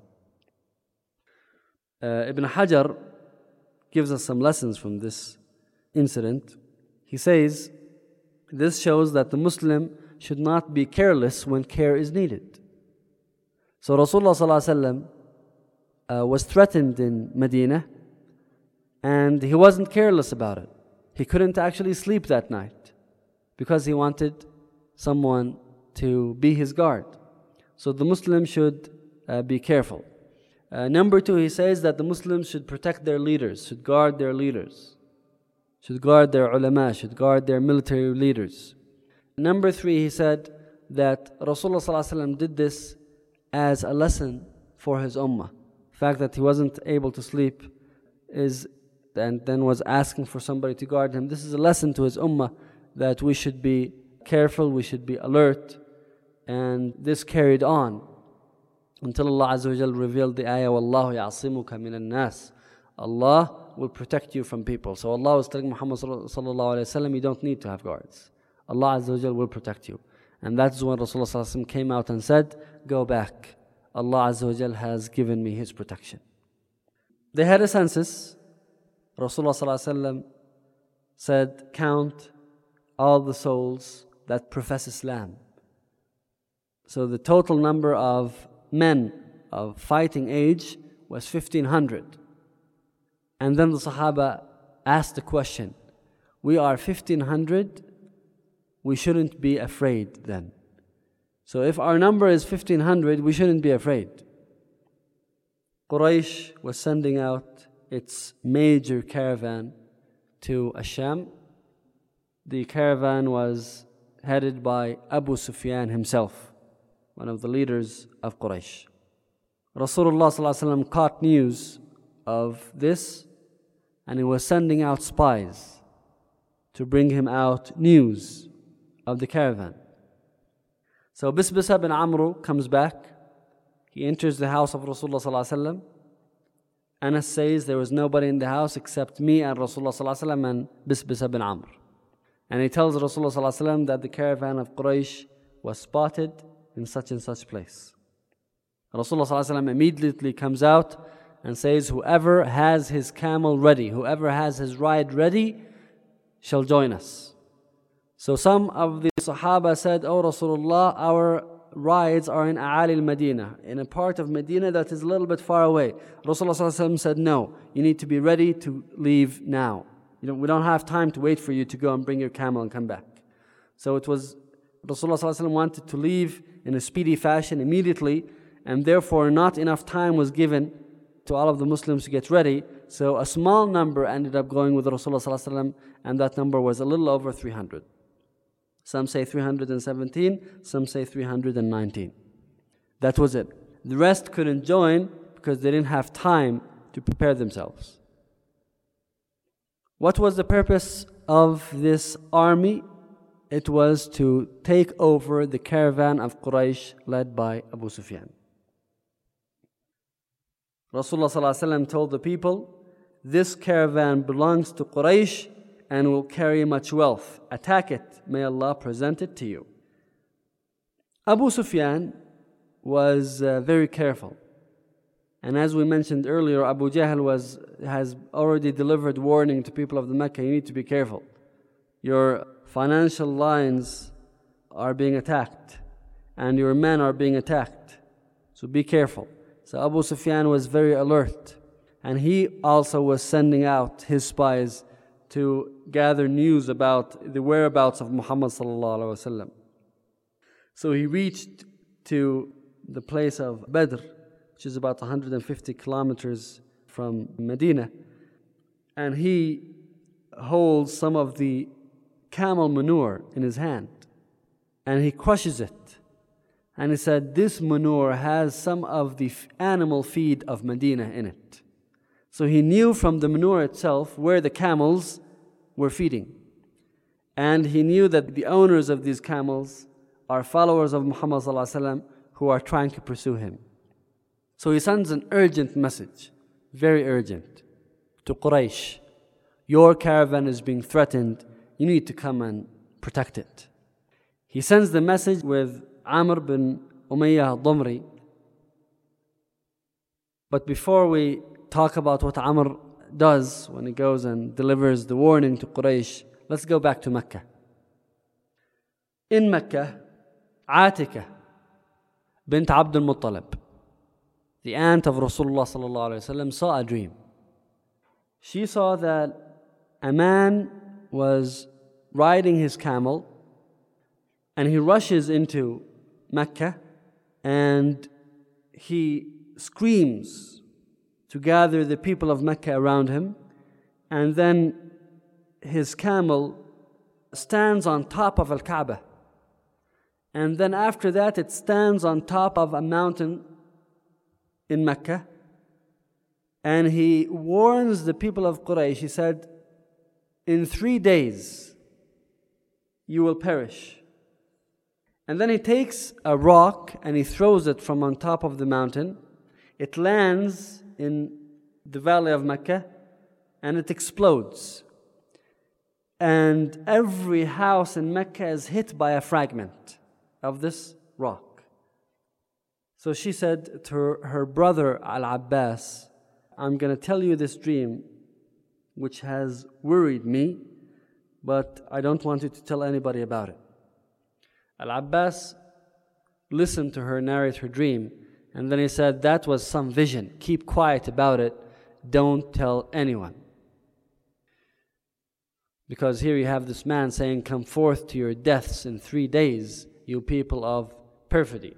Uh, Ibn Hajar gives us some lessons from this incident. He says, this shows that the Muslim should not be careless when care is needed. So Rasulullah uh, was threatened in Medina, and he wasn't careless about it. He couldn't actually sleep that night because he wanted someone to be his guard. So the Muslim should uh, be careful. Uh, number two, he says that the Muslims should protect their leaders, should guard their leaders, should guard their ulama, should guard their military leaders. Number three, he said that Rasulullah did this as a lesson for his ummah. The fact that he wasn't able to sleep is, and then was asking for somebody to guard him. This is a lesson to his ummah that we should be careful, we should be alert, and this carried on until Allah Azza wa Jal revealed the ayah, وَاللَّهُ يَعْصِمُكَ مِنَ النَّاسِ. Allah will protect you from people. So Allah was telling Muhammad sallallahu alayhi wa sallam, you don't need to have guards. Allah Azza wa Jal will protect you. And that's when Rasulullah sallallahu alayhi wa sallam came out and said, go back. Allah Azza wa Jal has given me His protection. They had a census. Rasulullah sallallahu alayhi wa sallam said, count all the souls that profess Islam. So the total number of men of fighting age was fifteen hundred. And then the Sahaba asked the question, we are fifteen hundred, we shouldn't be afraid then. So if our number is fifteen hundred, we shouldn't be afraid. Quraysh was sending out its major caravan to Asham. The caravan was headed by Abu Sufyan himself, one of the leaders of Quraysh. Rasulullah caught news of this, and he was sending out spies to bring him out news of the caravan. So Bisbisa bin Amru comes back. He enters the house of Rasulullah. Anas says there was nobody in the house except me and Rasulullah and Bisbisa bin Amr. And he tells Rasulullah sallallahu alaihi wasallam that the caravan of Quraysh was spotted in such and such place. Rasulullah sallallahu alaihi wasallam immediately comes out and says, whoever has his camel ready, whoever has his ride ready, shall join us. So some of the Sahaba said, oh Rasulullah, our rides are in A'ali al-Madinah, in a part of Medina that is a little bit far away. Rasulullah sallallahu alaihi wasallam said, no, you need to be ready to leave now. You know, we don't have time to wait for you to go and bring your camel and come back. So it was, Rasulullah sallallahu alaihi wasallam wanted to leave in a speedy fashion immediately, and therefore not enough time was given to all of the Muslims to get ready. So a small number ended up going with Rasulullah sallallahu alaihi wasallam, and that number was a little over three hundred. Some say three hundred seventeen, some say three hundred nineteen. That was it. The rest couldn't join because they didn't have time to prepare themselves. What was the purpose of this army? It was to take over the caravan of Quraysh led by Abu Sufyan. Rasulullah sallallahu alaihi wasallam told the people, this caravan belongs to Quraysh and will carry much wealth. Attack it. May Allah present it to you. Abu Sufyan was uh, very careful. And as we mentioned earlier, Abu Jahl was, has already delivered warning to people of the Mecca, you need to be careful. Your financial lines are being attacked and your men are being attacked. So be careful. So Abu Sufyan was very alert. And he also was sending out his spies to gather news about the whereabouts of Muhammad sallallahu alaihi wasallam. So he reached to the place of Badr, which is about one hundred fifty kilometers from Medina, and he holds some of the camel manure in his hand, and he crushes it. And he said, this manure has some of the animal feed of Medina in it. So he knew from the manure itself where the camels were feeding. And he knew that the owners of these camels are followers of Muhammad sallallahu alaihi wasallam who are trying to pursue him. So he sends an urgent message, very urgent, to Quraysh. Your caravan is being threatened. You need to come and protect it. He sends the message with Amr bin Umayyah al-Damri. But before we talk about what Amr does when he goes and delivers the warning to Quraysh, let's go back to Mecca. In Mecca, Atika bint Abd al-Muttalib, the aunt of Rasulullah sallallahu alaihi wasallam, saw a dream. She saw that a man was riding his camel and he rushes into Mecca and he screams to gather the people of Mecca around him, and then his camel stands on top of Al-Kaaba, and then after that it stands on top of a mountain in Mecca, and he warns the people of Quraysh. He said, in three days you will perish. And then he takes a rock and he throws it from on top of the mountain. It lands in the valley of Mecca and it explodes. And every house in Mecca is hit by a fragment of this rock. So she said to her, her brother Al-Abbas, I'm going to tell you this dream which has worried me, but I don't want you to tell anybody about it. Al-Abbas listened to her narrate her dream, and then he said, that was some vision. Keep quiet about it. Don't tell anyone. Because here you have this man saying, come forth to your deaths in three days, you people of perfidy.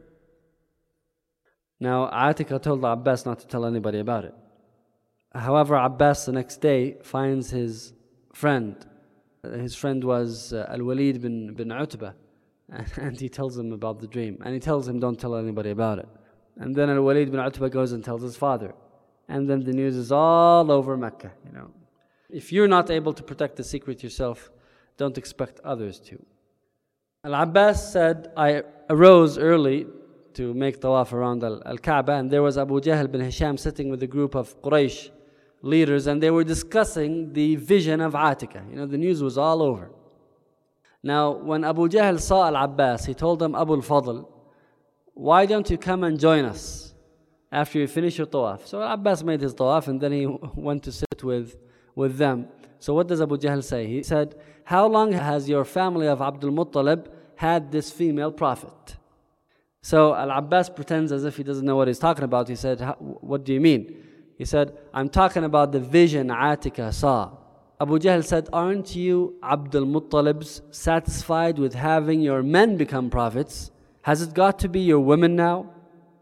Now, Atika told Abbas not to tell anybody about it. However, Abbas the next day finds his friend. His friend was uh, Al-Walid bin, bin Utbah. And he tells him about the dream. And he tells him, don't tell anybody about it. And then Al-Walid bin Utbah goes and tells his father. And then the news is all over Mecca. You know, if you're not able to protect the secret yourself, don't expect others to. Al-Abbas said, I arose early to make tawaf around Al-Kaaba, and there was Abu Jahl bin Hisham sitting with a group of Quraysh leaders, and they were discussing the vision of Atika. You know, the news was all over. Now, when Abu Jahl saw Al-Abbas, he told him, Abu al-Fadl, why don't you come and join us after you finish your tawaf? So Al-Abbas made his tawaf and then he went to sit with, with them. So what does Abu Jahl say? He said, how long has your family of Abdul Muttalib had this female prophet? So Al-Abbas pretends as if he doesn't know what he's talking about. He said, what do you mean? He said, I'm talking about the vision Atika saw. Abu Jahl said, aren't you Abdul Muttalibs satisfied with having your men become prophets? Has it got to be your women now?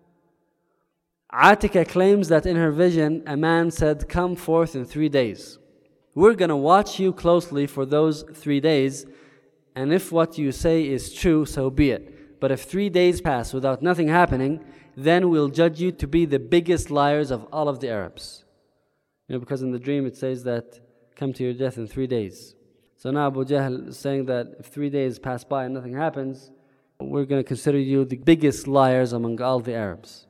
Atika claims that in her vision, a man said, come forth in three days. We're going to watch you closely for those three days, and if what you say is true, so be it. But if three days pass without nothing happening, then we'll judge you to be the biggest liars of all of the Arabs. You know, because in the dream it says that, come to your death in three days. So now Abu Jahl is saying that if three days pass by and nothing happens, we're going to consider you the biggest liars among all the Arabs.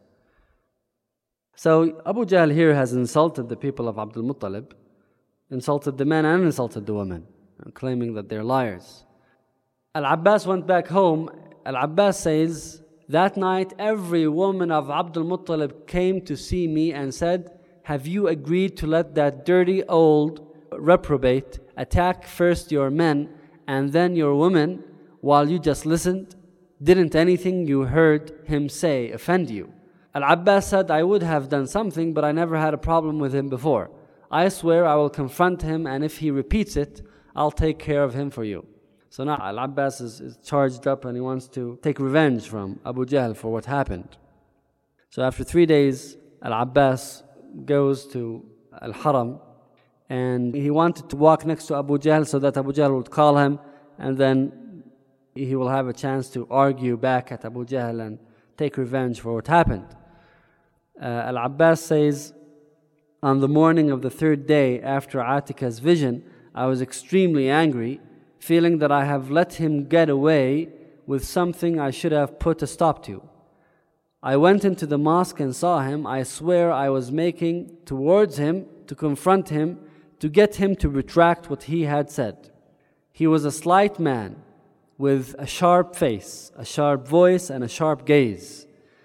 So Abu Jahl here has insulted the people of Abdul Muttalib, insulted the men and insulted the women, claiming that they're liars. Al-Abbas went back home. Al-Abbas says, that night every woman of Abdul Muttalib came to see me and said, have you agreed to let that dirty old reprobate attack first your men and then your women while you just listened? Didn't anything you heard him say offend you? Al-Abbas said, I would have done something, but I never had a problem with him before. I swear I will confront him, and if he repeats it, I'll take care of him for you. So now Al-Abbas is, is charged up and he wants to take revenge from Abu Jahl for what happened. So after three days, Al-Abbas goes to Al-Haram, and he wanted to walk next to Abu Jahl so that Abu Jahl would call him, and then he will have a chance to argue back at Abu Jahl and take revenge for what happened. Uh, Al-Abbas says, on the morning of the third day after Atika's vision, I was extremely angry, feeling that I have let him get away with something I should have put a stop to. I went into the mosque and saw him. I swear I was making towards him to confront him, to get him to retract what he had said. He was a slight man with a sharp face, a sharp voice, and a sharp gaze.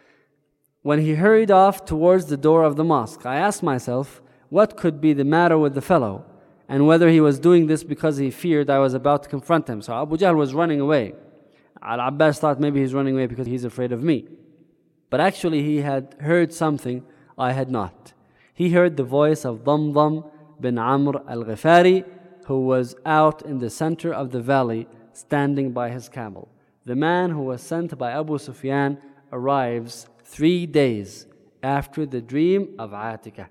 When he hurried off towards the door of the mosque, I asked myself what could be the matter with the fellow, and whether he was doing this because he feared I was about to confront him. So Abu Jahl was running away. Al-Abbas thought maybe he's running away because he's afraid of me. But actually he had heard something I had not. He heard the voice of Damdam bin Amr al-Ghifari, who was out in the center of the valley standing by his camel. The man who was sent by Abu Sufyan arrives three days after the dream of Atika.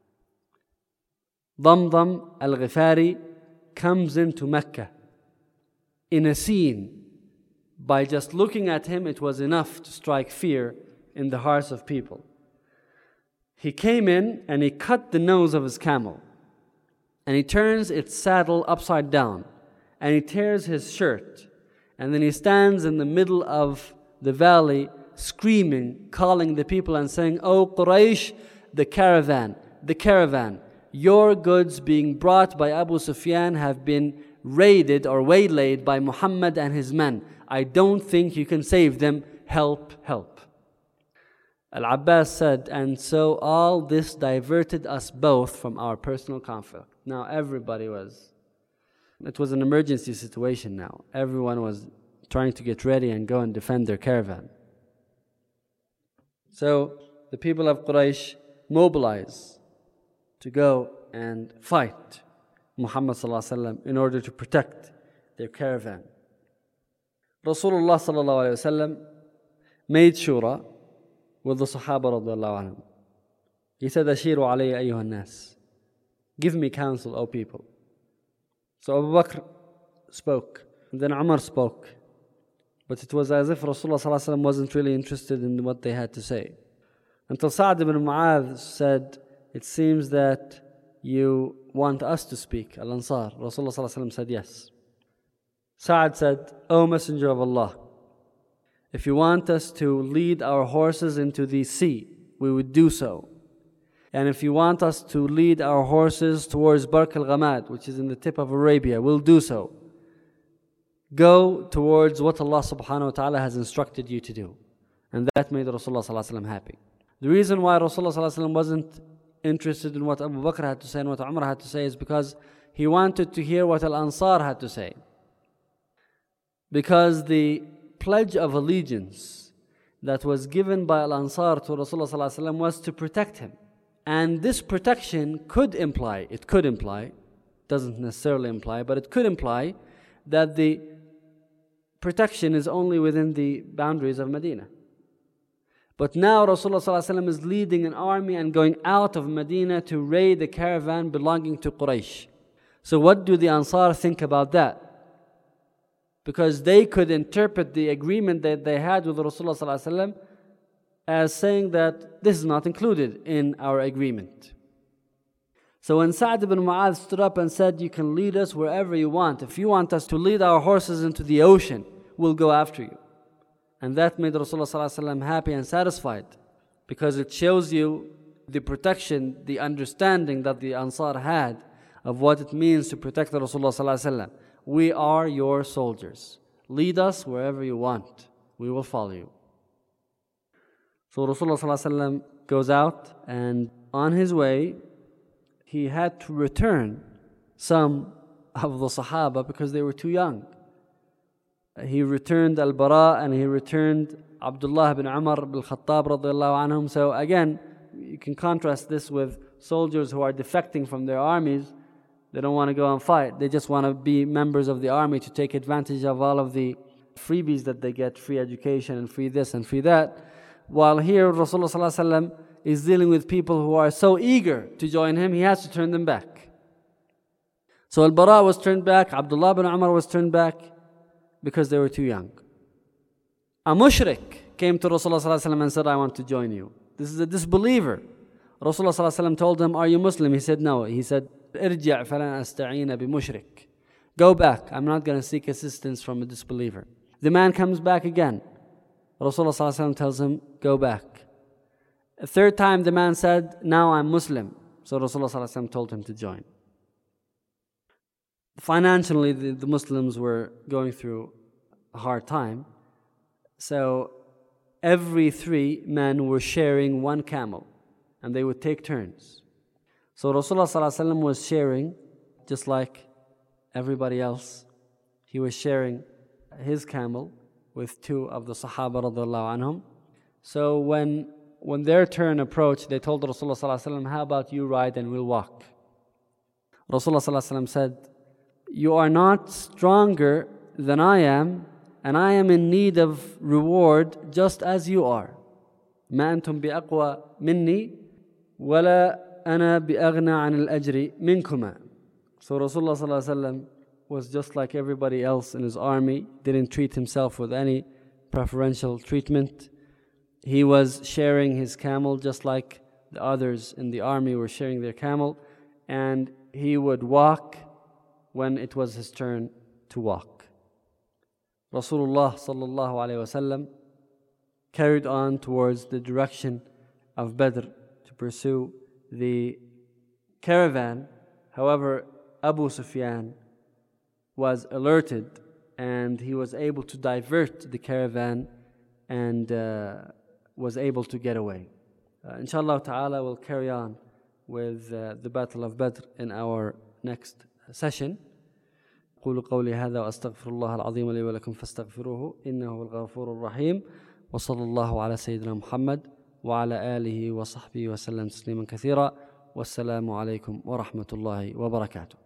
Damdam al-Ghifari comes into Mecca in a scene. By just looking at him, it was enough to strike fear in the hearts of people. He came in and he cut the nose of his camel, and he turns its saddle upside down, and he tears his shirt, and then he stands in the middle of the valley screaming, calling the people and saying, "O Quraysh, the caravan, the caravan, your goods being brought by Abu Sufyan have been raided or waylaid by Muhammad and his men. I don't think you can save them. Help, help." Al-Abbas said, and so all this diverted us both from our personal conflict. Now everybody was, it was an emergency situation now. Everyone was trying to get ready and go and defend their caravan. So the people of Quraysh mobilize to go and fight Muhammad sallallahu alaihi wasallam in order to protect their caravan. Rasulullah sallallahu alaihi wasallam made shura with the Sahaba radiallahu anhum. He said, "Ashiru alayya ayyuhan nas." Give me counsel, O people. So Abu Bakr spoke, and then Umar spoke. But it was as if Rasulullah sallallahu alaihi wasallam wasn't really interested in what they had to say. Until Sa'd ibn Mu'adh said, "It seems that you want us to speak, Al-Ansar." Rasulullah sallallahu alaihi wasallam said, "Yes." Sa'd said, "O Messenger of Allah, if you want us to lead our horses into the sea, we would do so. And if you want us to lead our horses towards Bark al-Ghamad, which is in the tip of Arabia, we'll do so. go towards what Allah subhanahu wa ta'ala has instructed you to do. And that made Rasulullah sallallahu alaihi wasallam happy. The reason why Rasulullah sallallahu alaihi wasallam wasn't interested in what Abu Bakr had to say and what Umar had to say is because he wanted to hear what Al-Ansar had to say. Because the pledge of allegiance that was given by Al-Ansar to Rasulullah sallallahu alaihi wasallam was to protect him. And this protection could imply, it could imply, doesn't necessarily imply, but it could imply that the protection is only within the boundaries of Medina. But now Rasulullah sallallahu alaihi wasallam is leading an army and going out of Medina to raid the caravan belonging to Quraysh. So what do the Ansar think about that? Because they could interpret the agreement that they had with Rasulullah sallallahu alaihi wasallam as saying that this is not included in our agreement. So when Sa'd ibn Mu'adh stood up and said, you can lead us wherever you want. If you want us to lead our horses into the ocean, we'll go after you. And that made Rasulullah sallallahu alaihi wasallam happy and satisfied, because it shows you the protection, the understanding that the Ansar had of what it means to protect the Rasulullah sallallahu alaihi wasallam. We are your soldiers. Lead us wherever you want. We will follow you. So Rasulullah sallallahu alaihi wasallam goes out, and on his way, he had to return some of the Sahaba because they were too young. He returned Al-Bara and he returned Abdullah ibn Umar ibn Khattab radiallahu anhum. So again, you can contrast this with soldiers who are defecting from their armies. They don't want to go and fight. They just want to be members of the army to take advantage of all of the freebies that they get, free education and free this and free that. While here Rasulullah sallallahu alaihi wasallam is dealing with people who are so eager to join him, he has to turn them back. So Al-Bara was turned back, Abdullah ibn Umar was turned back because they were too young. A mushrik came to Rasulullah sallallahu alaihi wasallam and said, I want to join you. This is a disbeliever. Rasulullah sallallahu alaihi wasallam told him, are you Muslim? He said, no. He said, Irji' falan asta'ina bi mushrik. Go back. I'm not going to seek assistance from a disbeliever. The man comes back again. Rasulullah sallallahu alaihi wasallam tells him, go back. A third time the man said, now I'm Muslim. So Rasulullah sallallahu alaihi wasallam told him to join. Financially, the, the Muslims were going through a hard time. So every three men were sharing one camel, and they would take turns. So Rasulullah sallallahu alaihi wasallam was sharing, just like everybody else. He was sharing his camel with two of the Sahaba radiallahu anhum. So when when their turn approached, they told Rasulullah sallallahu alaihi wasallam, how about you ride and we'll walk? Rasulullah sallallahu alaihi wasallam said, you are not stronger than I am, and I am in need of reward just as you are. ما أنتم بأقوى مني ولا أنا بأغنى عن الأجر منكما. So Rasulullah sallallahu alaihi wasallam was just like everybody else in his army, didn't treat himself with any preferential treatment. He was sharing his camel just like the others in the army were sharing their camel, and he would walk when it was his turn to walk. Rasulullah sallallahu alaihi wasallam carried on towards the direction of Badr to pursue the caravan. However, Abu Sufyan was alerted and he was able to divert the caravan and uh, was able to get away. Uh, inshallah ta'ala, we'll carry on with uh, the Battle of Badr in our next session. قولوا قولي هذا وأستغفر الله العظيم لي ولكم فاستغفروه إنه هو الغفور الرحيم وصلى الله على سيدنا محمد وعلى آله وصحبه وسلم تسليما كثيرا والسلام عليكم ورحمة الله وبركاته.